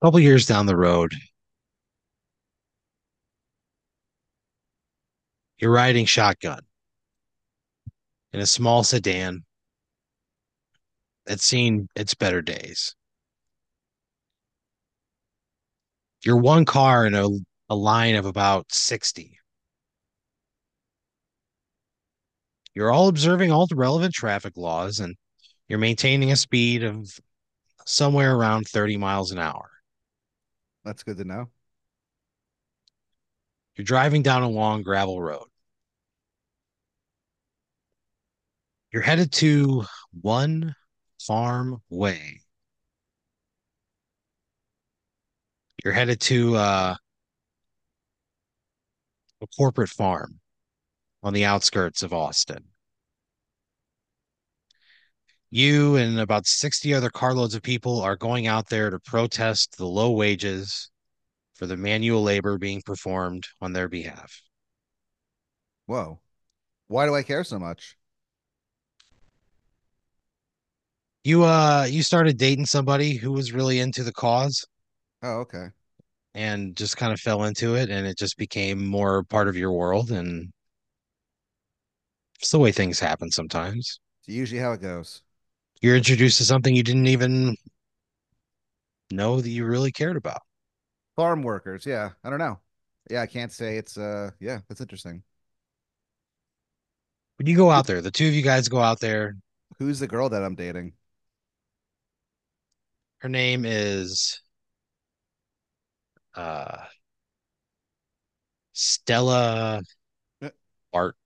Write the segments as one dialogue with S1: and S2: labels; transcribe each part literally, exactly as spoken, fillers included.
S1: couple years down the road, you're riding shotgun in a small sedan that's seen its better days. You're one car in a, a line of about sixty. You're all observing all the relevant traffic laws and you're maintaining a speed of somewhere around thirty miles an hour.
S2: That's good to know.
S1: You're driving down a long gravel road. You're headed to One Farm Way. You're headed to uh, a corporate farm on the outskirts of Austin. You and about sixty other carloads of people are going out there to protest the low wages for the manual labor being performed on their behalf.
S2: Whoa. Why do I care so much?
S1: You uh you started dating somebody who was really into the cause
S2: Oh, okay.
S1: and just kind of fell into it and it just became more part of your world and it's the way things happen sometimes.
S2: It's usually how it goes.
S1: You're introduced to something you didn't even know that you really cared about.
S2: Farm workers, yeah. I don't know. Yeah, I can't say it's uh yeah, that's interesting.
S1: When you go
S2: Who,
S1: out there, the two of you guys go out there.
S2: who's the girl that I'm dating?
S1: Her name is uh Stella
S2: Uh,
S1: Bart.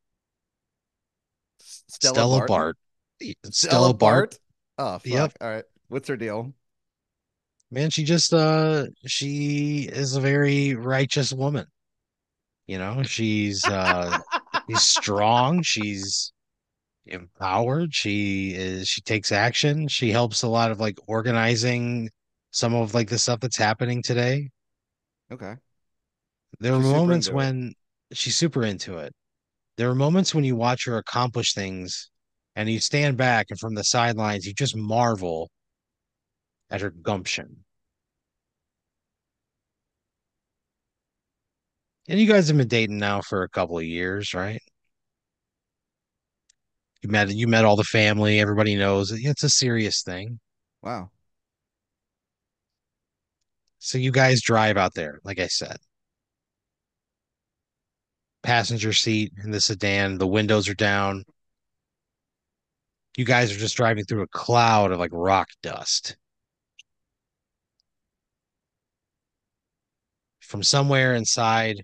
S2: Stella
S1: Stella
S2: Barton?
S1: Bart.
S2: Stella
S1: Stella Bart.
S2: Bart? Oh,
S1: Yep.
S2: fuck. All right. What's her deal?
S1: Man, she just uh she is a very righteous woman. You know, she's uh she's strong, she's empowered, she is she takes action, she helps a lot of like organizing some of like the stuff that's happening today.
S2: Okay.
S1: There are
S2: She's super
S1: moments
S2: into it.
S1: when she's super into it. There are moments when you watch her accomplish things and you stand back and from the sidelines you just marvel at her gumption. And you guys have been dating now for a couple of years, right? You met you met all the family, everybody knows it. It's a serious thing.
S2: Wow.
S1: So you guys drive out there, like I said. Passenger seat in the sedan, the windows are down. You guys are just driving through a cloud of like rock dust. From somewhere inside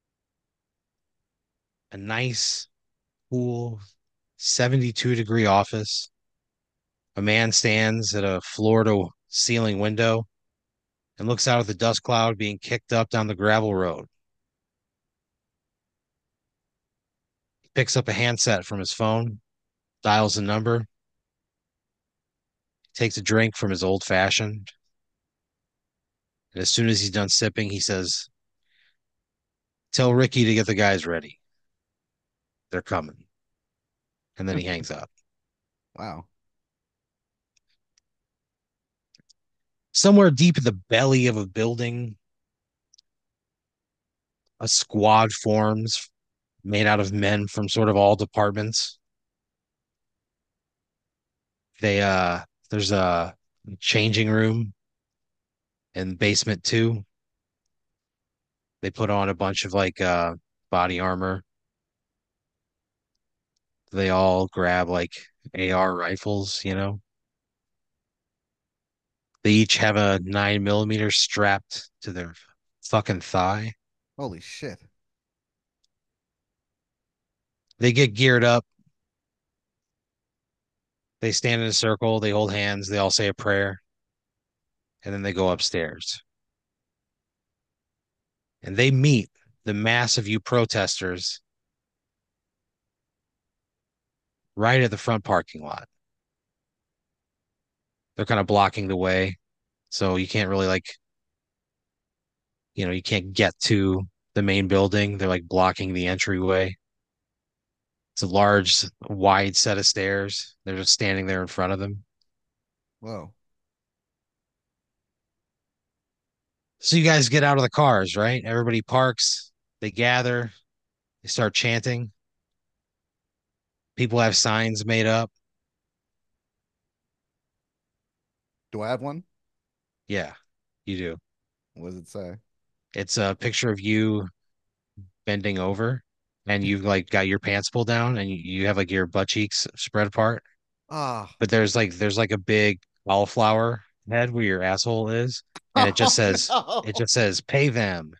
S1: a nice, cool seventy-two degree office, a man stands at a floor to ceiling window and looks out at the dust cloud being kicked up down the gravel road. He picks up a handset from his phone, dials a number, takes a drink from his old fashioned, and as soon as he's done sipping, he says, "Tell Ricky to get the guys ready. They're coming." And then he hangs up.
S2: Wow.
S1: Somewhere deep in the belly of a building, a squad forms made out of men from sort of all departments. They uh there's a changing room in basement two. They put on a bunch of like uh body armor. They all grab like A R rifles, you know. They each have a nine millimeter strapped to their fucking thigh.
S2: Holy shit.
S1: They get geared up. They stand in a circle. They hold hands. They all say a prayer, and then they go upstairs. And they meet the mass of you protesters right at the front parking lot. They're kind of blocking the way, so you can't really like, you know, you can't get to the main building. They're like blocking the entryway. It's a large, wide set of stairs. They're just standing there in front of them.
S2: Whoa.
S1: So you guys get out of the cars, right? Everybody parks, they gather, they start chanting. People have signs made up.
S2: Do I have one?
S1: Yeah, you do.
S2: What does it say?
S1: It's a picture of you bending over and you've like got your pants pulled down and you, you have like your butt cheeks spread apart.
S2: Ah,
S1: But there's like there's like a big cauliflower head where your asshole is, and it just
S2: oh
S1: says it
S2: no.
S1: just says pay them.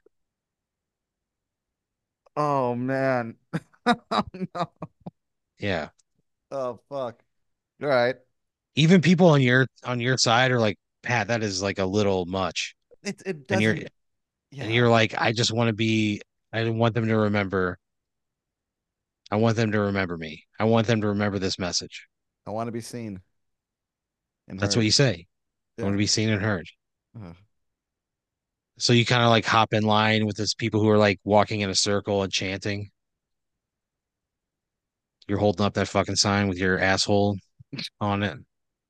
S2: Oh man. Oh no.
S1: Yeah.
S2: Oh fuck. All right.
S1: Even people on your on your side are like, Pat, that is like a little much.
S2: It it
S1: And you're
S2: doesn't.
S1: and
S2: Yeah.
S1: you're like, I just want to be I want them to remember. I want them to remember me. I want them to remember this message.
S2: I want to be seen and
S1: That's what
S2: heard.
S1: you say. I want
S2: Yeah.
S1: to be seen and heard.
S2: Ugh.
S1: So you kind of like hop in line with those people who are like walking in a circle and chanting. You're holding up that fucking sign with your asshole on it,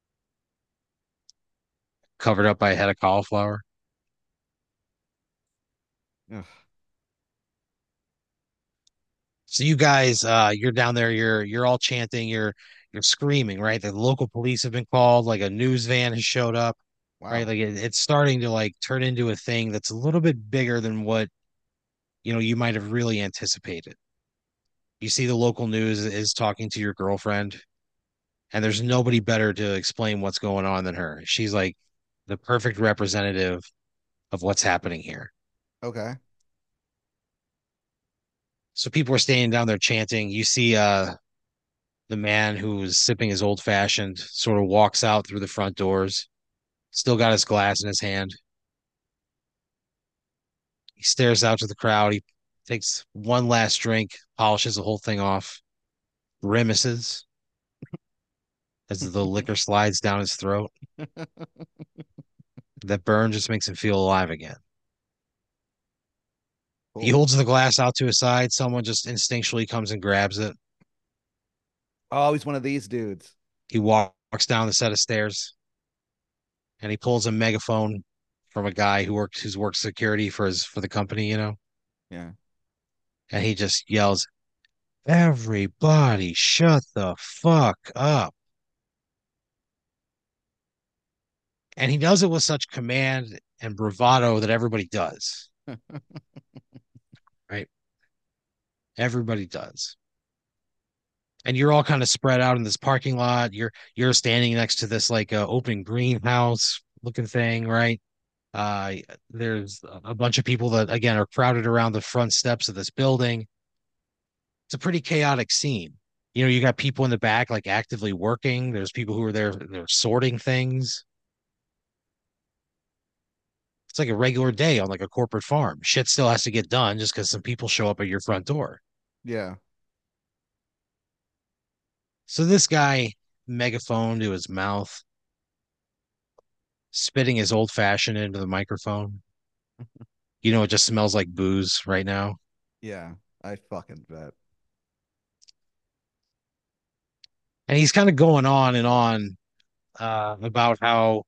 S1: covered up by a head of cauliflower.
S2: Ugh.
S1: So you guys, uh, you're down there, you're you're all chanting, you're you're screaming, right? The local police have been called, like a news van has showed up, right?
S2: Wow.
S1: Like it, it's starting to like turn into a thing that's a little bit bigger than what you know you might have really anticipated. You see the local news is talking to your girlfriend, and there's nobody better to explain what's going on than her. She's like the perfect representative of what's happening here.
S2: Okay.
S1: So people are standing down there chanting. You see uh the man who's sipping his old fashioned sort of walks out through the front doors, still got his glass in his hand. He stares out to the crowd. He takes one last drink, polishes the whole thing off, grimaces as the liquor slides down his throat. That burn just makes him feel alive again. He
S2: Cool.
S1: holds the glass out to his side. Someone just instinctually comes and grabs it.
S2: Oh, he's one of these dudes.
S1: He walks down the set of stairs and he pulls a megaphone from a guy who works who's worked security for his for the company, you know,
S2: Yeah.
S1: and he just yells, "Everybody shut the fuck up." And he does it with such command and bravado that everybody does, right? Everybody does. And you're all kind of spread out in this parking lot. You're you're standing next to this like uh, open greenhouse looking thing, right? Uh, there's a bunch of people that again are crowded around the front steps of this building. It's a pretty chaotic scene. You know, you got people in the back like actively working. There's people who are there, they're sorting things. It's like a regular day on like a corporate farm. Shit still has to get done just because some people show up at your front door.
S2: Yeah.
S1: So this guy, megaphone to his mouth, spitting his old fashioned into the microphone. You know, it just smells like booze right now.
S2: Yeah. I fucking bet.
S1: And he's kind of going on and on uh, about how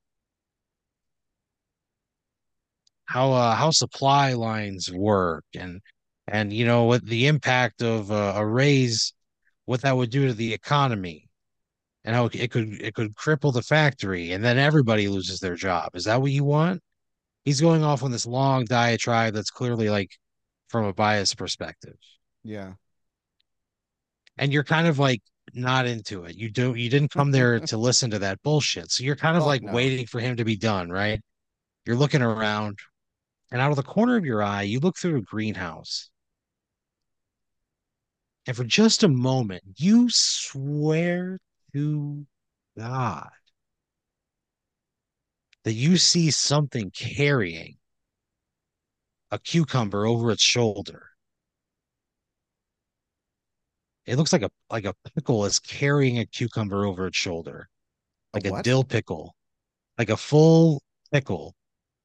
S1: how uh, how supply lines work and and you know what the impact of uh, a raise, what that would do to the economy, and how it could it could cripple the factory, and then everybody loses their job. Is that what you want? He's going off on this long diatribe that's clearly like from a biased perspective,
S2: Yeah.
S1: and you're kind of like not into it. You don't you didn't come there to listen to that bullshit, so you're kind of
S2: Fuck
S1: like
S2: no.
S1: waiting for him to be done, right? You're looking around, and out of the corner of your eye, you look through a greenhouse. And for just a moment, you swear to God that you see something carrying a cucumber over its shoulder. It looks like a like a pickle is carrying a cucumber over its shoulder,
S2: A
S1: like a
S2: what?
S1: dill pickle, like a full pickle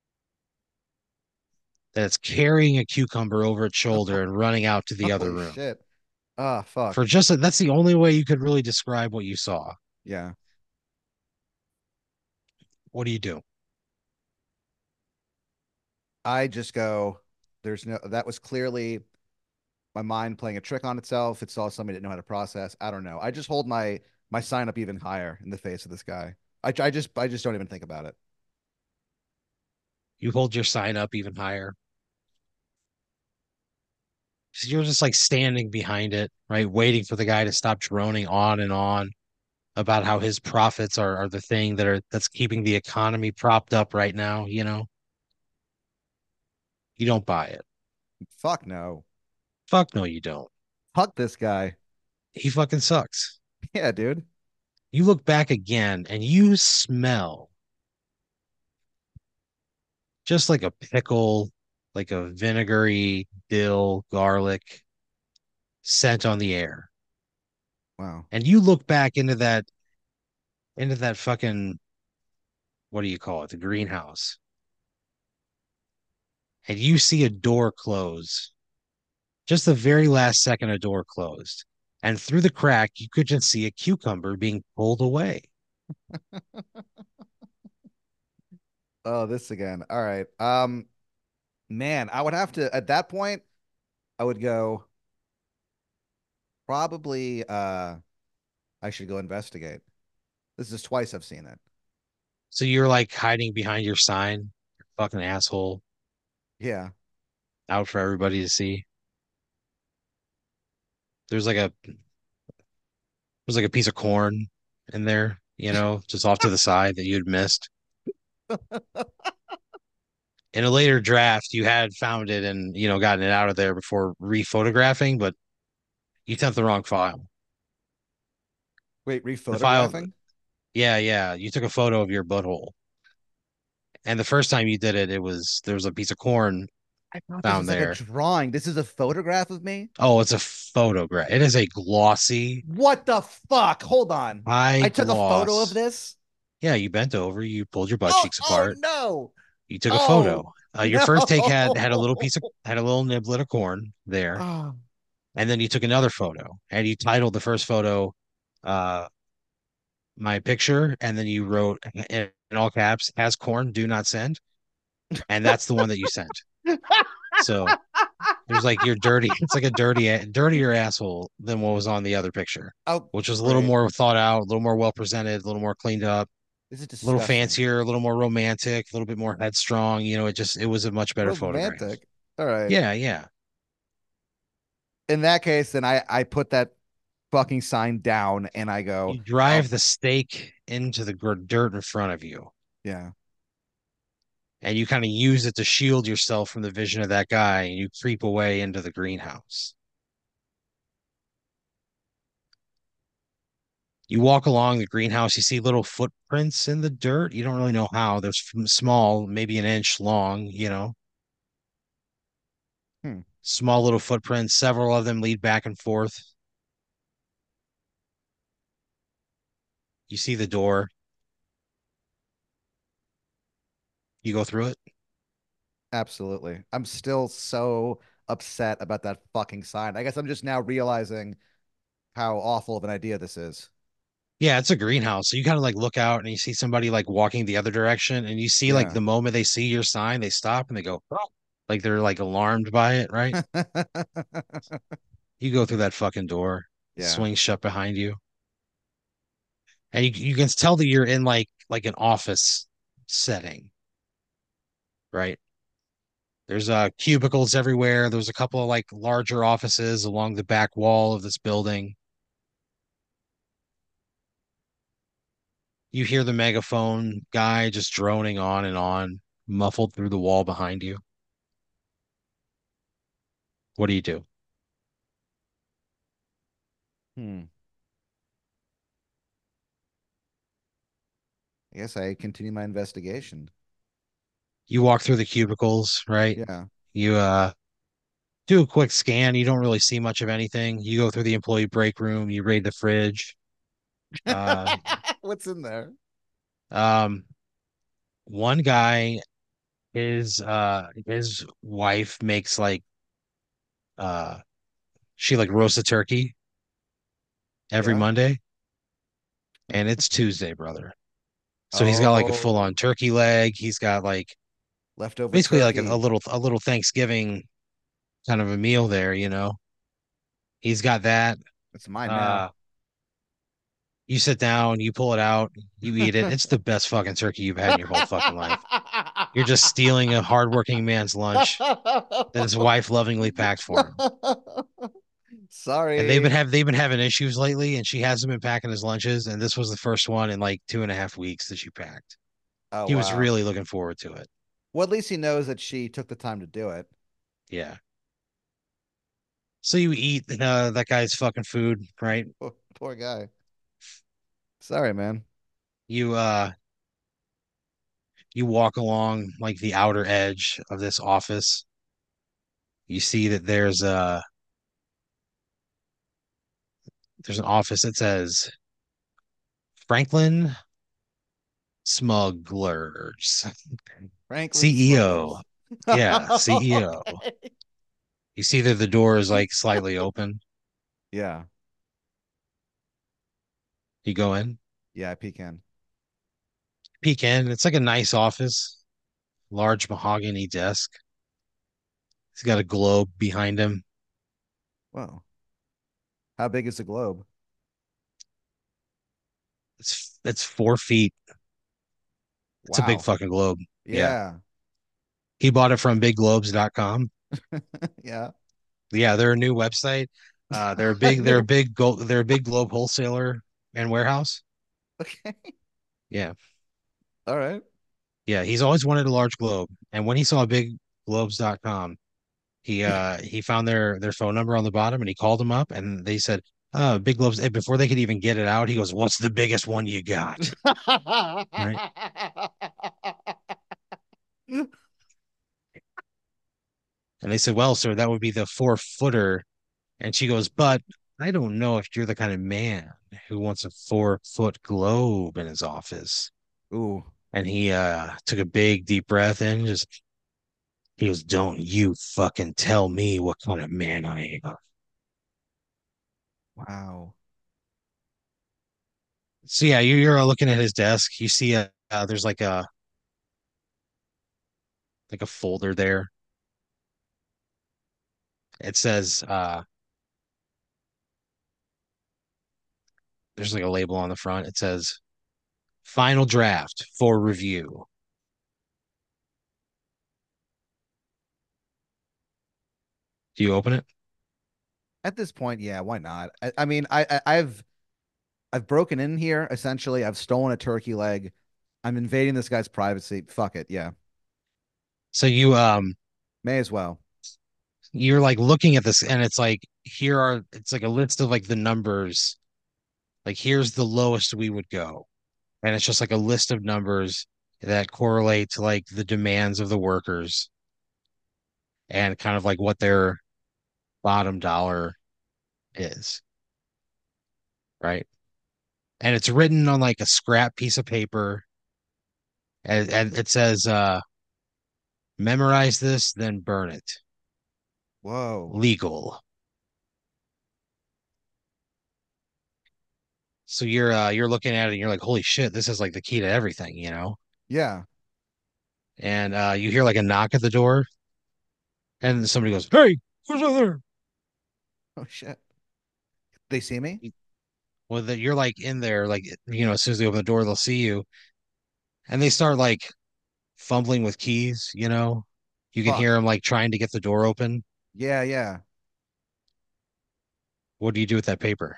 S1: that's carrying a cucumber over its shoulder and running out to the other
S2: Holy
S1: room.
S2: shit. Ah, fuck.
S1: For just a, that's the only way you could really describe what you saw.
S2: Yeah.
S1: What do you do?
S2: I just go, there's no, that was clearly my mind playing a trick on itself. It saw somebody didn't know how to process. I don't know. I just hold my my sign up even higher in the face of this guy. I, I just I just don't even think about it.
S1: You hold your sign up even higher. So you're just like standing behind it, right? Waiting for the guy to stop droning on and on about how his profits are, are the thing that are that's keeping the economy propped up right now, you know? You don't buy it.
S2: Fuck no.
S1: Fuck no, you don't.
S2: Fuck this guy.
S1: He fucking sucks.
S2: Yeah, dude.
S1: You look back again and you smell just like a pickle, like a vinegary dill, garlic scent on the air.
S2: Wow.
S1: And you look back into that into that fucking what do you call it? The greenhouse. And you see a door close. Just the very last second a door closed. And through the crack, you could just see a cucumber being pulled away.
S2: Oh, this again. All right. Um, man, I would have to at that point, I would go probably uh I should go investigate. This is twice I've seen it.
S1: So you're like hiding behind your sign, fucking asshole,
S2: Yeah.
S1: out for everybody to see. There's like a there's like a piece of corn in there, you know, just off to the side that you'd missed. In a later draft, you had found it and you know gotten it out of there before rephotographing, but you sent the wrong file.
S2: Wait,
S1: The file,
S2: rephotographing?
S1: yeah, yeah, you took a photo of your butthole, and the first time you did it, it was there was a piece of corn
S2: I thought this
S1: found
S2: was like a
S1: there.
S2: drawing. This is a photograph of me?
S1: Oh, it's a photograph. It is a glossy,
S2: What the fuck? Hold on.
S1: high
S2: I took a photo of
S1: gloss.
S2: this.
S1: Yeah, you bent over, you pulled your butt
S2: Oh,
S1: cheeks
S2: oh
S1: apart,
S2: no.
S1: you took a
S2: Oh,
S1: photo. Uh, your first take had had a little
S2: no.
S1: piece of had a little niblet of corn there,
S2: Oh,
S1: and then you took another photo, and you titled the first photo, uh, "My picture," and then you wrote in, in all caps, "Has corn, do not send," and that's the one that you sent. So there's like you're dirty. It's like a dirty, dirtier asshole than what was on the other picture,
S2: oh,
S1: which was a little
S2: great.
S1: more thought out, a little more well presented, a little more cleaned up,
S2: This is
S1: a little
S2: disgusting.
S1: fancier, a little more romantic, a little bit more headstrong. You know, it just it was a much better photograph.
S2: Romantic. All right.
S1: Yeah, yeah.
S2: In that case, then I I put that fucking sign down and I go,
S1: You
S2: oh,
S1: drive the stake into the gr- dirt in front of you,
S2: yeah.
S1: and you kind of use it to shield yourself from the vision of that guy, and you creep away into the greenhouse. You walk along the greenhouse, you see little footprints in the dirt. You don't really know how. They're small, maybe an inch long, you know,
S2: Hmm.
S1: small little footprints. Several of them lead back and forth. You see the door, you go through it.
S2: Absolutely. I'm still so upset about that fucking sign. I guess I'm just now realizing how awful of an idea this is.
S1: Yeah, it's a greenhouse. So you kind of like look out and you see somebody like walking the other direction, and you see like
S2: Yeah.
S1: the moment they see your sign, they stop and they go, oh, like they're like alarmed by it, right? You go through that fucking door,
S2: Yeah.
S1: swings shut behind you, and you you can tell that you're in like like an office setting, right? There's uh cubicles everywhere. There's a couple of like larger offices along the back wall of this building. You hear the megaphone guy just droning on and on, muffled through the wall behind you. What do you do?
S2: Hmm. I guess I continue my investigation.
S1: You walk through the cubicles, right?
S2: Yeah.
S1: You uh do a quick scan. You don't really see much of anything. You go through the employee break room, you raid the fridge. Uh
S2: What's in there?
S1: um one guy, his uh his wife makes like uh she like roasts a turkey every
S2: Yeah.
S1: Monday, and it's Tuesday, brother. So he's got like a full
S2: Oh,
S1: on turkey leg. He's got like
S2: Leftover
S1: Basically like a, a
S2: turkey.
S1: little a little Thanksgiving kind of a meal there, you know. He's got that.
S2: It's mine now.
S1: Uh, you sit down, you pull it out, you eat it. It's the best fucking turkey you've had in your whole fucking life. You're just stealing a hardworking man's lunch that his wife lovingly packed for him. And they've been
S2: Sorry.
S1: have they've been having issues lately, and she hasn't been packing his lunches, and this was the first one in like two and a half weeks that she packed.
S2: Oh,
S1: He was
S2: wow.
S1: really looking forward to it.
S2: Well, at least he knows that she took the time to do it.
S1: Yeah. So you eat uh, that guy's fucking food, right?
S2: Poor, poor guy. Sorry, man.
S1: You uh you walk along like the outer edge of this office. You see that there's a there's an office that says Franklin Smugglers.
S2: Franklin
S1: C E O.
S2: Smugglers.
S1: Yeah, C E O.
S2: Okay.
S1: You see that the door is like slightly open.
S2: Yeah.
S1: You go in,
S2: Yeah, pecan.
S1: peek in. It's like a nice office, large mahogany desk. He's got a globe behind him.
S2: Whoa. How big is the globe?
S1: It's it's four feet. It's a big
S2: Wow.
S1: fucking globe. Yeah.
S2: Yeah.
S1: He bought it from big globes dot com.
S2: Yeah.
S1: Yeah, they're a new website. Uh, they're a big, they're a
S2: No.
S1: big gold, they're a big globe wholesaler and warehouse.
S2: Okay.
S1: Yeah,
S2: All right.
S1: yeah. He's always wanted a large globe, and when he saw big globes dot com, he uh he found their their phone number on the bottom, and he called them up, and they said, "Uh, big globes." And before they could even get it out, he goes, "What's the biggest one you got?" Right? And they said, "Well, sir, that would be the four footer." And she goes, "But I don't know if you're the kind of man who wants a four foot globe in his office."
S2: Ooh.
S1: And he uh took a big deep breath in, just he goes, "Don't you fucking tell me what kind of man I am."
S2: Wow.
S1: So yeah, you- you're uh, looking at his desk. You see a uh, there's like a like a folder there. It says uh there's like a label on the front. It says final draft for review. Do you open it?
S2: At this point, yeah, why not? I, I mean, I, I I've I've broken in here essentially. I've stolen a turkey leg. I'm invading this guy's privacy. Fuck it. Yeah.
S1: So you um
S2: May as well.
S1: you're like looking at this and it's like here are it's like a list of like the numbers. Like here's the lowest we would go. And it's just like a list of numbers that correlate to like the demands of the workers and kind of like what their bottom dollar is, right? And it's written on like a scrap piece of paper, and, and it says uh memorize this, then burn it.
S2: Whoa.
S1: Legal. So you're uh you're looking at it and you're like, holy shit, this is like the key to everything, you know?
S2: Yeah.
S1: And uh you hear like a knock at the door, and somebody goes, "Hey, who's out there?"
S2: Oh shit. They see me?
S1: Well, that you're like in there, like you know, as soon as they open the door, they'll see you, and they start like fumbling with keys, you know. You can hear
S2: Fuck.
S1: them like trying to get the door open.
S2: Yeah, yeah.
S1: What do you do with that paper?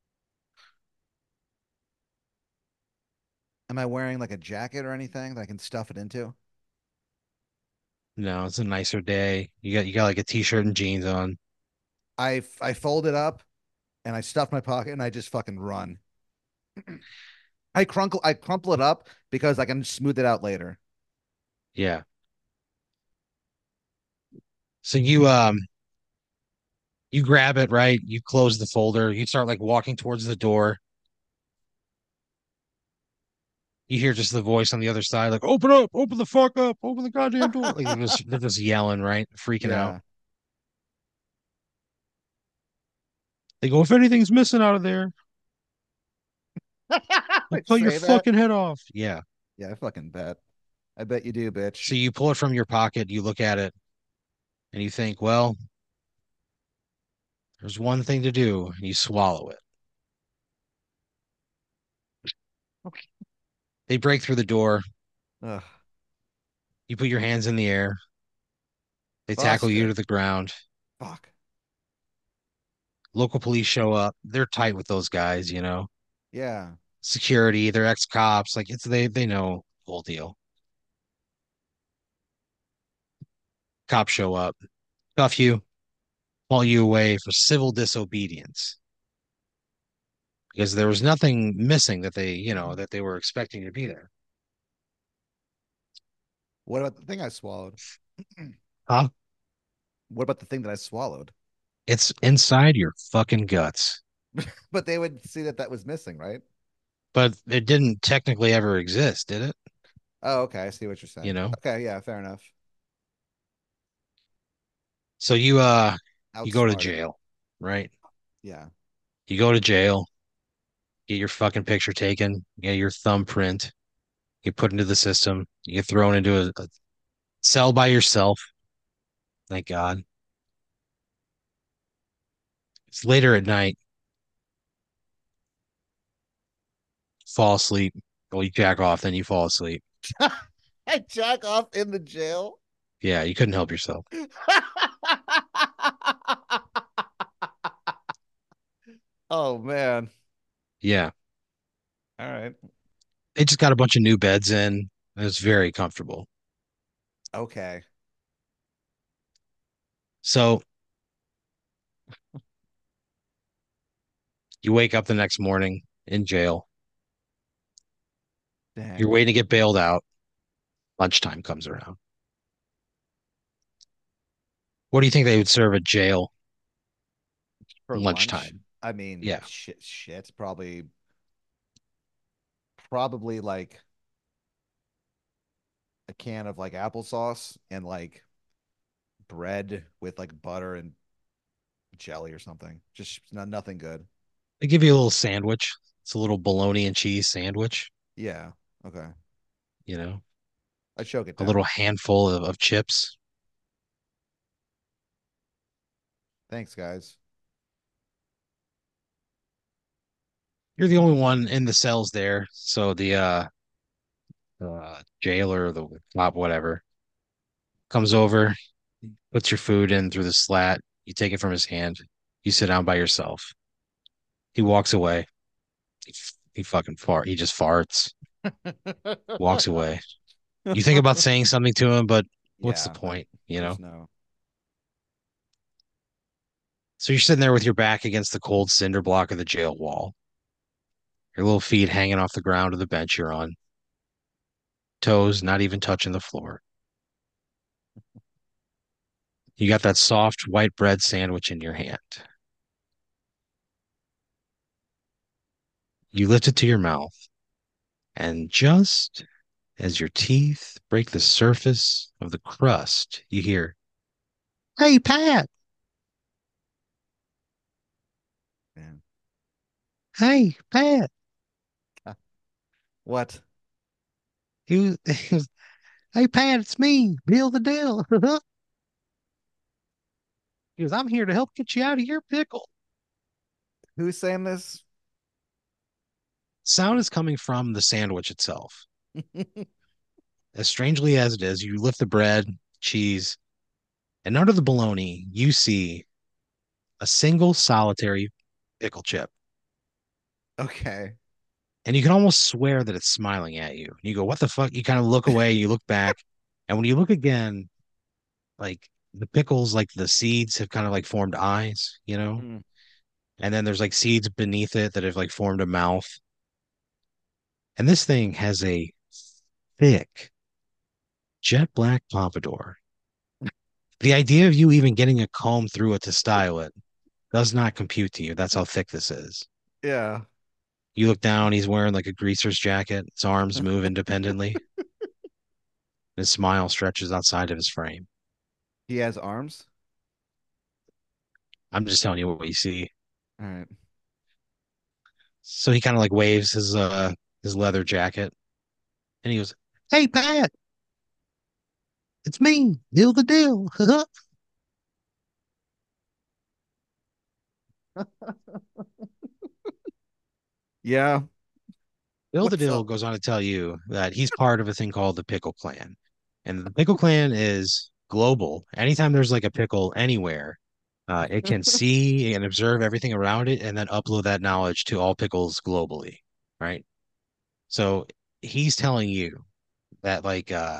S2: Am I wearing like a jacket or anything that I can stuff it into?
S1: No, it's a nicer day. You got you got like a t-shirt and jeans on.
S2: I I fold it up and I stuff my pocket and I just fucking run. I crunkle I crumple it up because I can smooth it out later.
S1: Yeah. So you um you grab it, right? You close the folder. You start like walking towards the door. You hear just the voice on the other side, like, "Open up, open the fuck up, open the goddamn door." Like they're just they're just yelling, right? Freaking out.
S2: Yeah.
S1: They go, "If anything's missing out of there,
S2: I
S1: we'll cut your
S2: say that.
S1: fucking head off." Yeah.
S2: Yeah, I fucking bet. I bet you do, bitch.
S1: So you pull it from your pocket, you look at it, and you think, well, there's one thing to do. You swallow it.
S2: Okay.
S1: They break through the door.
S2: Ugh.
S1: You put your hands in the air. They tackle you
S2: Busted.
S1: to the ground.
S2: Fuck.
S1: Local police show up. They're tight with those guys, you know.
S2: Yeah.
S1: Security, they're ex-cops. Like it's they they know the whole deal. Cops show up, cuff you, haul you away for civil disobedience because there was nothing missing that they, you know, that they were expecting to be there.
S2: What about the thing I swallowed?
S1: Huh?
S2: What about the thing that I swallowed?
S1: It's inside your fucking guts.
S2: But they would see that that was missing, right?
S1: But it didn't technically ever exist, did it?
S2: Oh, okay. I see what you're
S1: You
S2: saying.
S1: know?
S2: Okay, yeah, fair enough.
S1: So you uh you go to
S2: Outsmarted.
S1: jail, right?
S2: Yeah.
S1: You go to jail, get your fucking picture taken, get your thumbprint, get put into the system, you get thrown into a, a cell by yourself. Thank God. It's later at night, fall asleep. Well, you jack off, then you fall asleep.
S2: I jack off in the jail.
S1: Yeah, you couldn't help yourself.
S2: Oh man.
S1: Yeah.
S2: All right.
S1: They just got a bunch of new beds in. It was very comfortable.
S2: Okay.
S1: So you wake up the next morning in jail. You're
S2: Dang.
S1: waiting to get bailed out. Lunchtime comes around. What do you think they would serve at jail
S2: For lunch,
S1: lunchtime?
S2: I mean,
S1: Yeah.
S2: shit, shit. Probably, probably like a can of like applesauce and like bread with like butter and jelly or something. Just no, nothing good.
S1: They give you a little sandwich. It's a little bologna and cheese sandwich,
S2: Yeah. Okay.
S1: you know,
S2: I choke it
S1: a little
S2: down.
S1: handful of, of chips.
S2: Thanks, guys.
S1: You're the only one in the cells there. So the uh, uh jailer, the cop, whatever, comes over, puts your food in through the slat. You take it from his hand. You sit down by yourself. He walks away. He, he fucking fart. He just farts, walks away. You think about saying something to him, but what's the
S2: Yeah, I,
S1: point, you
S2: there's
S1: know?
S2: no.
S1: So you're sitting there with your back against the cold cinder block of the jail wall, your little feet hanging off the ground of the bench you're on, toes not even touching the floor. You got that soft white bread sandwich in your hand. You lift it to your mouth, and just as your teeth break the surface of the crust, you hear, "Hey, Pat!
S2: Man.
S1: Hey, Pat!"
S2: What?
S1: He was, he was, "Hey, Pat, it's me, Bill the Dill." He goes, "I'm here to help get you out of your pickle."
S2: Who's saying this?
S1: Sound is coming from the sandwich itself. As strangely as it is, you lift the bread, cheese, and under the bologna, you see a single solitary pickle chip.
S2: Okay.
S1: And you can almost swear that it's smiling at you. You go, "What the fuck?" You kind of look away, you look back, and when you look again, like the pickles, like the seeds have kind of like formed eyes, you know?
S2: Mm.
S1: And then there's like seeds beneath it that have like formed a mouth. And this thing has a thick jet black pompadour. The idea of you even getting a comb through it to style it does not compute to you. That's how thick this is.
S2: Yeah.
S1: You look down, he's wearing like a greaser's jacket. His arms move independently. His smile stretches outside of his frame.
S2: He has arms.
S1: I'm just telling you what you see.
S2: All right.
S1: So he kind of like waves his uh his leather jacket and he goes, "Hey, Pat." It's me, Deal the Deal.
S2: Yeah.
S1: Bill the
S2: What's
S1: Dill
S2: up?
S1: goes on to tell you that he's part of a thing called the Pickle Clan. And the Pickle Clan is global. Anytime there's like a pickle anywhere, uh, it can see and observe everything around it and then upload that knowledge to all pickles globally, right? So he's telling you that like uh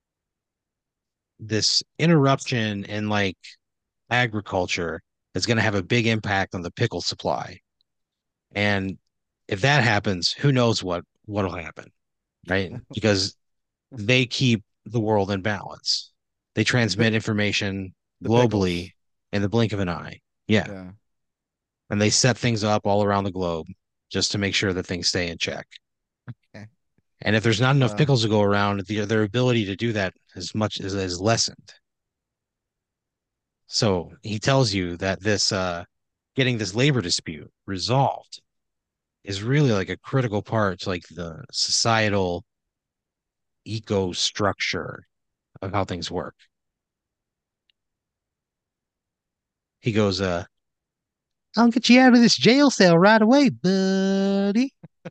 S1: this interruption in like agriculture is going to have a big impact on the pickle supply. And if that happens, who knows what what'll happen, right? Because they keep the world in balance. They
S2: The pi-
S1: transmit information
S2: the
S1: globally
S2: pickles.
S1: in the blink of an eye. Yeah.
S2: Yeah.
S1: And they set things up all around the globe just to make sure that things stay in check.
S2: Okay.
S1: And if there's not enough
S2: Uh,
S1: pickles to go around, the, their ability to do that as much as is lessened. So he tells you that this uh, getting this labor dispute resolved is really like a critical part to like the societal eco structure of how things work. He goes, uh, I'll get you out of this jail cell right away, buddy.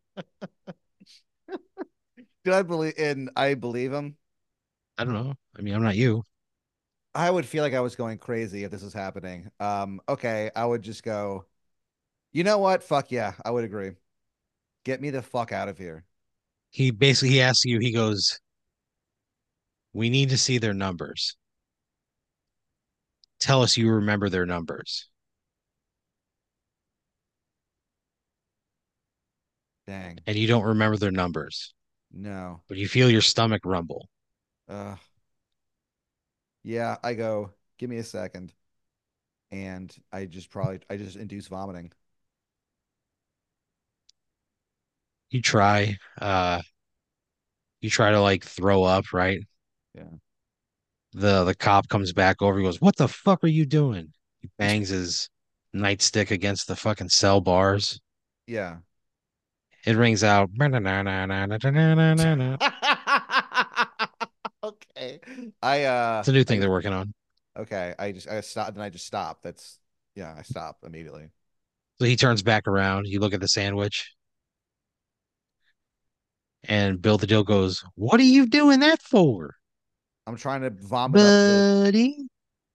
S2: do I believe in I believe him?
S1: I don't know. I mean, I'm not you.
S2: I would feel like I was going crazy if this was happening. Um, okay, I would just go, you know what? Fuck yeah, I would agree. Get me the fuck out of here.
S1: He basically he asks you, he goes, we need to see their numbers. Tell us you remember their numbers.
S2: Dang.
S1: And you don't remember their numbers,
S2: No.
S1: but you feel your stomach rumble.
S2: Uh, yeah, I go, give me a second. And I just probably I just induce vomiting.
S1: You try, uh, you try to like throw up, right?
S2: Yeah.
S1: The the cop comes back over, he goes, what the fuck are you doing? He bangs his nightstick against the fucking cell bars.
S2: Yeah.
S1: It rings out.
S2: Okay. I uh
S1: It's a new thing
S2: I
S1: they're working on.
S2: okay, I just I stopped and I just stopped. That's yeah, I stopped immediately.
S1: So he turns back around. You look at the sandwich, and Bill the Dill goes, what are you doing that for,
S2: I'm trying to vomit up the
S1: buddy?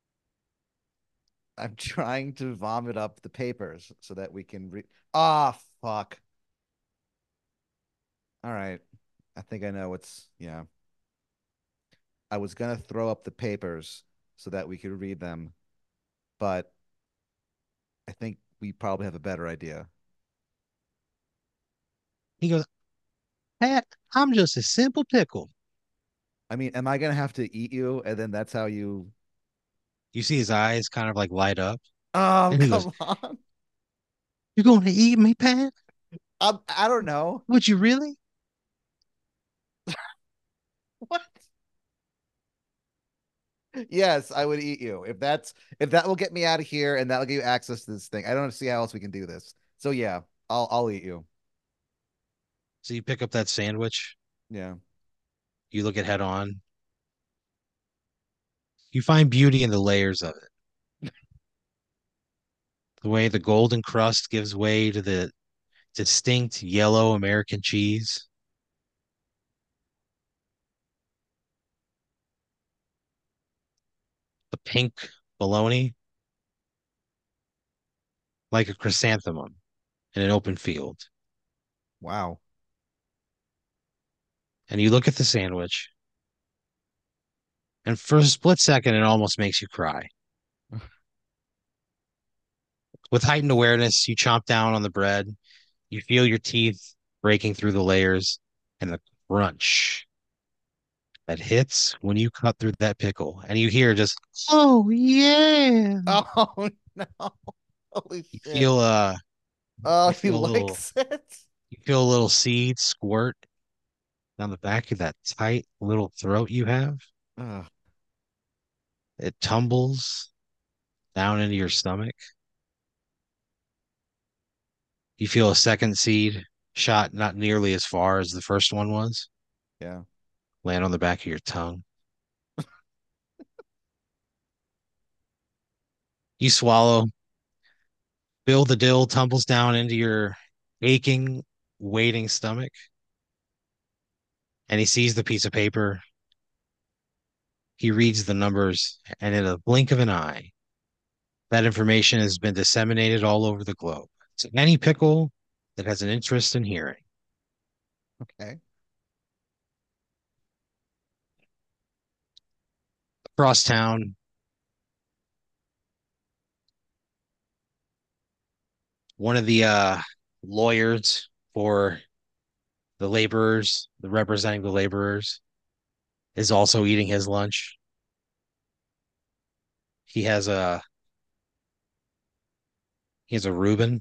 S2: I'm trying to vomit up the papers so that we can read. Ah, fuck. All right. I think I know what's yeah. I was gonna throw up the papers so that we could read them, but I think we probably have a better idea.
S1: He goes, Pat, I'm just a simple pickle.
S2: I mean, am I gonna have to eat you and then that's how you
S1: You see his eyes kind of like light up,
S2: Oh,
S1: and he goes,
S2: come on.
S1: you're going to eat me, Pat?
S2: I'm, I don't know.
S1: Would you really?
S2: What? Yes, I would eat you. If that's if that will get me out of here and that'll give you access to this thing. I don't see how else we can do this. So yeah, I'll I'll eat you.
S1: So you pick up that sandwich,
S2: Yeah.
S1: you look at head on, you find beauty in the layers of it. The way the golden crust gives way to the distinct yellow American cheese, the pink bologna, like a chrysanthemum in an open field.
S2: Wow.
S1: And you look at the sandwich, and for a split second, it almost makes you cry. With heightened awareness, you chomp down on the bread, you feel your teeth breaking through the layers, and the crunch that hits when you cut through that pickle, and you hear just, oh yeah.
S2: Oh no. Holy
S1: You
S2: shit.
S1: feel uh
S2: Oh,
S1: you
S2: he
S1: feel a little
S2: likes it.
S1: you feel a little seed squirt down the back of that tight little throat you have.
S2: Ugh.
S1: It tumbles down into your stomach. You feel a second seed shot not nearly as far as the first one was,
S2: Yeah.
S1: land on the back of your tongue. You swallow. Bill the Dill tumbles down into your aching, waiting stomach, and he sees the piece of paper. He reads the numbers, and in a blink of an eye, that information has been disseminated all over the globe. So any pickle that has an interest in hearing.
S2: Okay.
S1: Across town, one of the uh, lawyers for the laborers, the representing the laborers, is also eating his lunch. He has a he has a Reuben.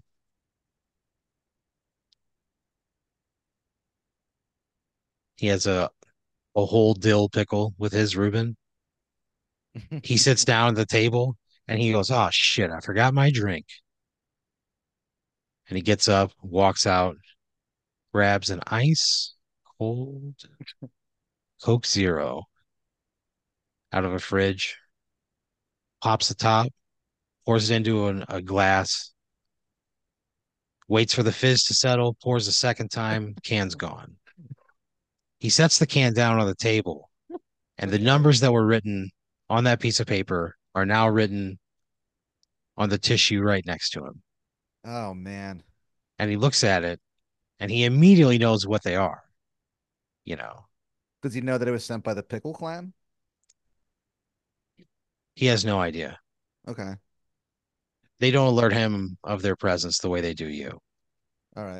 S1: He has a a whole dill pickle with his Reuben. He sits down at the table and he goes, "Oh shit, I forgot my drink." And he gets up, walks out, grabs an ice cold Coke Zero out of a fridge, pops the top, pours it into an, a glass, waits for the fizz to settle, pours a second time, can's gone. He sets the can down on the table, and the
S2: Okay.
S1: numbers that were written on that piece of paper are now written on the tissue right next to him.
S2: Oh man.
S1: And he looks at it and he immediately knows what they are, you know.
S2: Does he know that it was sent by the Pickle Clan?
S1: He has no idea.
S2: Okay.
S1: They don't alert him of their presence the way they do you.
S2: All right.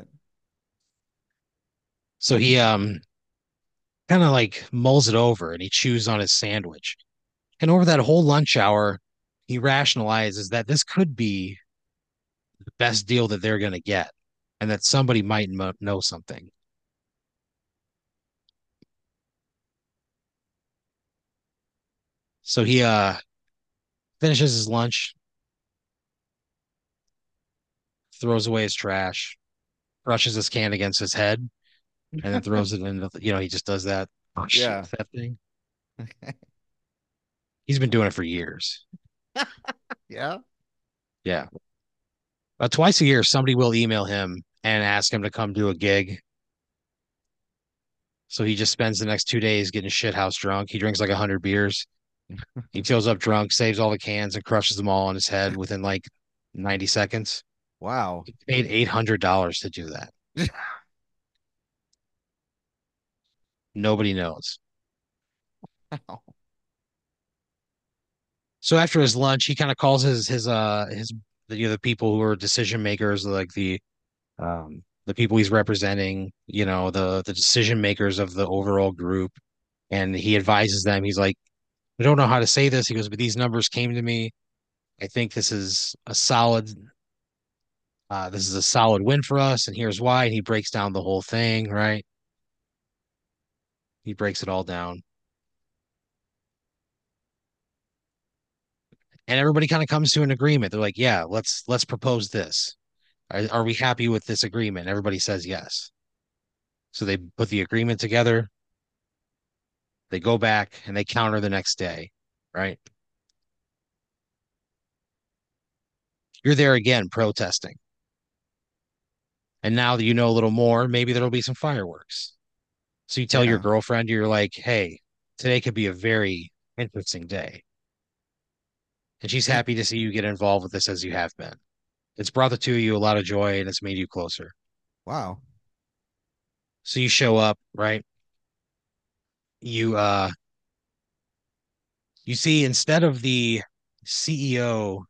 S1: So he um kind of like mulls it over and he chews on his sandwich. And over that whole lunch hour, he rationalizes that this could be the best deal that they're going to get and that somebody might mo- know something. So he uh finishes his lunch, throws away his trash, brushes his can against his head, and then throws it in the, you know, he just does that. Oh shit,
S2: Yeah.
S1: that thing. He's been doing it for years.
S2: Yeah.
S1: Yeah. Uh, twice a year, somebody will email him and ask him to come do a gig. So he just spends the next two days getting shit house drunk. He drinks like a hundred beers. He fills up drunk, saves all the cans, and crushes them all on his head within like ninety seconds.
S2: Wow.
S1: He paid eight hundred dollars to do that. Nobody knows. So after his lunch, he kind of calls his his uh his you know the people who are decision makers, like the um the people he's representing, you know, the the decision makers of the overall group, and he advises them. He's like, I don't know how to say this. He goes, but these numbers came to me. I think this is a solid uh this is a solid win for us, and here's why. And he breaks down the whole thing, right? He breaks it all down. And everybody kind of comes to an agreement. They're like, yeah, let's let's propose this. Are, are we happy with this agreement? Everybody says yes. So they put the agreement together, they go back and they counter the next day, right? You're there again protesting. And now that you know a little more, maybe there'll be some fireworks. So you tell your
S2: Yeah.
S1: girlfriend, you're like, hey, today could be a very interesting day. And she's happy to see you get involved with this as you have been. It's brought the two of you a lot of joy and it's made you closer.
S2: Wow.
S1: So you show up, right? You uh you see instead of the C E O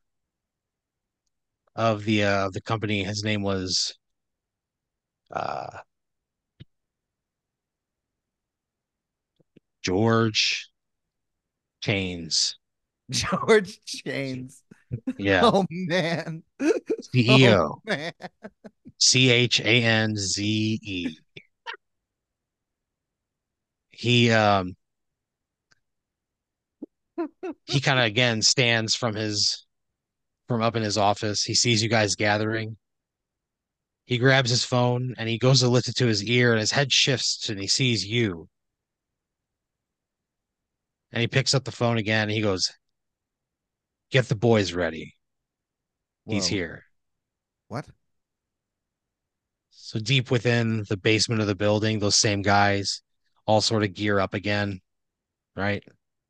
S1: of the uh the company, his name was uh George Chains.
S2: George Chains.
S1: Yeah.
S2: Oh man. Oh
S1: C E O.
S2: man.
S1: C H A N Z E. He um he kind of again stands from his from up in his office. He sees you guys gathering. He grabs his phone and he goes to lift it to his ear and his head shifts and he sees you. And he picks up the phone again and he goes, "Get the boys ready." He's
S2: Whoa.
S1: here.
S2: What?
S1: So deep within the basement of the building, those same guys all sort of gear up again, right?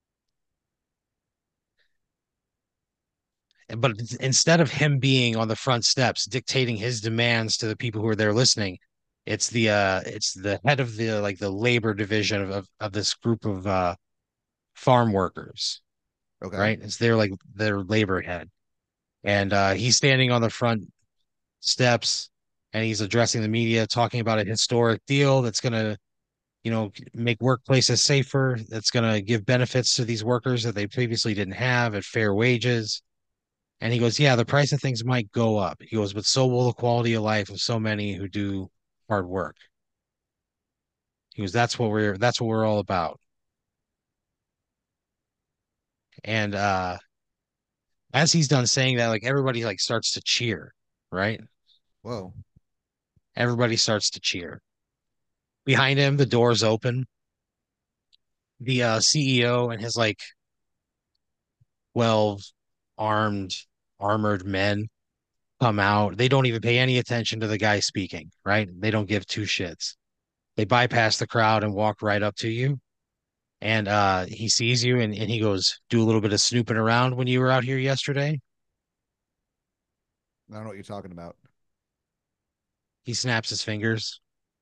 S1: But instead of him being on the front steps dictating his demands to the people who are there listening, it's the uh it's the head of the like the labor division of of, of this group of uh farm workers,
S2: Okay.
S1: right? It's their like their labor head. And uh he's standing on the front steps and he's addressing the media, talking about a historic deal that's gonna, you know, make workplaces safer, that's gonna give benefits to these workers that they previously didn't have at fair wages. And he goes, yeah, the price of things might go up. He goes, but so will the quality of life of so many who do hard work. He goes, that's what we're that's what we're all about. And uh as he's done saying that, like everybody like starts to cheer, right?
S2: Whoa.
S1: Everybody starts to cheer. Behind him, the doors open. The uh C E O and his like twelve armed, armored men come out. They don't even pay any attention to the guy speaking, right? They don't give two shits. They bypass the crowd and walk right up to you. And uh he sees you and, and he goes, do a little bit of snooping around when you were out here yesterday.
S2: I don't know what you're talking about.
S1: He snaps his fingers.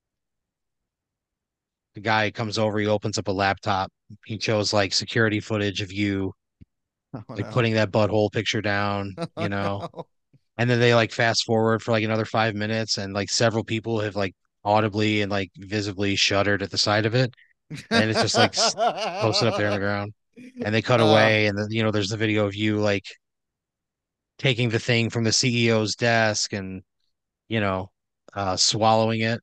S1: The guy comes over, he opens up a laptop. He shows like security footage of you
S2: Oh
S1: like
S2: no.
S1: putting that butthole picture down,
S2: Oh
S1: you know.
S2: no.
S1: And then they like fast forward for like another five minutes and like several people have like audibly and like visibly shuddered at the sight of it. And it's just like posted up there on the ground. And they cut
S2: uh,
S1: away and then you know there's the video of you like taking the thing from the C E O's desk and you know uh swallowing it.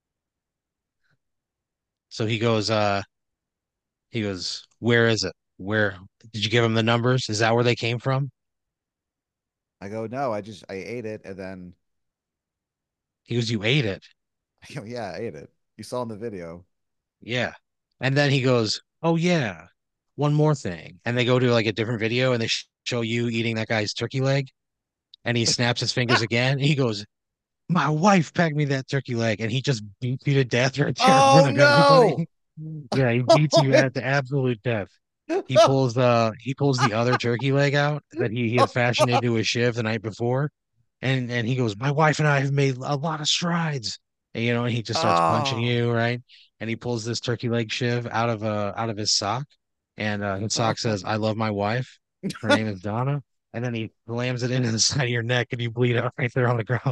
S1: So he goes uh he goes, where is it? Where did you give him the numbers? Is that where they came from?
S2: I go, no, I just I ate it and then
S1: He goes, you ate it.
S2: I go, yeah, I ate it. You saw in the video.
S1: Yeah. And then he goes, oh yeah, one more thing. And they go to like a different video and they sh show you eating that guy's turkey leg and he snaps his fingers again. And he goes, my wife packed me that turkey leg and he just beats you to death right there in front
S2: Oh
S1: of
S2: no!
S1: everybody. Yeah, he beats you at the absolute death. He pulls the he pulls the other turkey leg out that he, he had fashioned into a shiv the night before, and and he goes, "My wife and I have made a lot of strides." And, you know, and he just starts punching
S2: Oh.
S1: you, right? And he pulls this turkey leg shiv out of uh out of his sock, and uh, his sock says, "I love my wife. Her name is Donna." And then he slams it into the side of your neck, and you bleed out right there on the ground.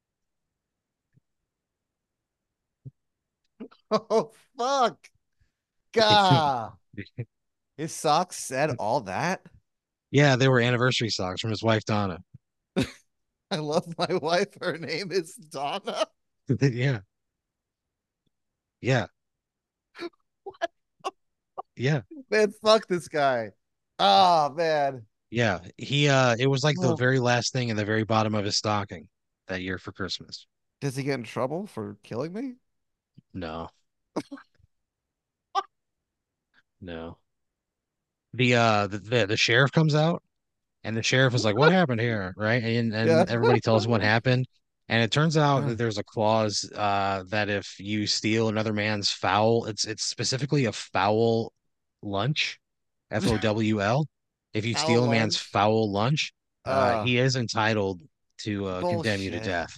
S2: Oh fuck. God. His socks said all that.
S1: Yeah, they were anniversary socks from his wife Donna.
S2: I love my wife. Her name is Donna.
S1: Yeah, yeah, yeah.
S2: Man, fuck this guy. Oh man.
S1: Yeah, he uh it was like the
S2: Oh.
S1: very last thing in the very bottom of his stocking that year for Christmas.
S2: Does he get in trouble for killing me?
S1: No, no. The uh the, the the sheriff comes out and the sheriff is like, "What happened here?" Right? And
S2: Yeah.
S1: and everybody tells him what happened. And it turns out that there's a clause uh that if you steal another man's fowl, it's it's specifically a foul lunch, F O W L. If you
S2: Foul
S1: steal a man's
S2: lunch.
S1: foul lunch, uh
S2: Uh,
S1: he is entitled to uh condemn you to
S2: bullshit.
S1: death.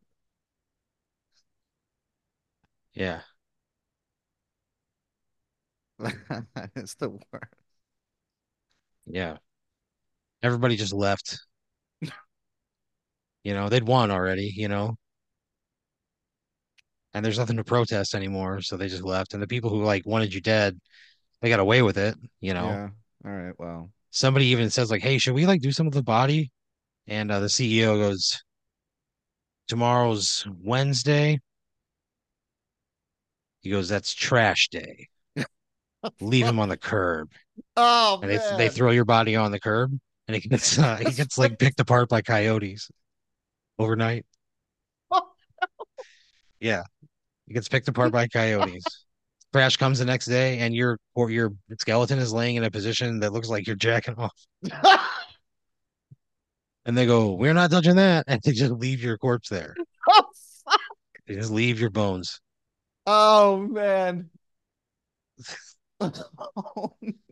S1: Yeah.
S2: It's the worst.
S1: Yeah. Everybody just left. You know, they'd won already, you know, and there's nothing to protest anymore. So they just left. And the people who like wanted you dead, they got away with it, you know.
S2: Yeah. All right. Well.
S1: Somebody even says, like, hey, should we like do some of the body? And uh, the C E O goes, tomorrow's Wednesday. He goes, that's trash day. Leave him
S2: Fuck.
S1: on the curb.
S2: Oh
S1: And they they
S2: man.
S1: throw your body on the curb and he gets uh, he
S2: That's
S1: gets like picked apart by coyotes overnight. Yeah. He gets picked apart by coyotes. Crash comes the next day, and your or your skeleton is laying in a position that looks like you're jacking off. And they go, "We're not touching that," and they just leave your corpse there.
S2: Oh, fuck.
S1: They just leave your bones.
S2: Oh man.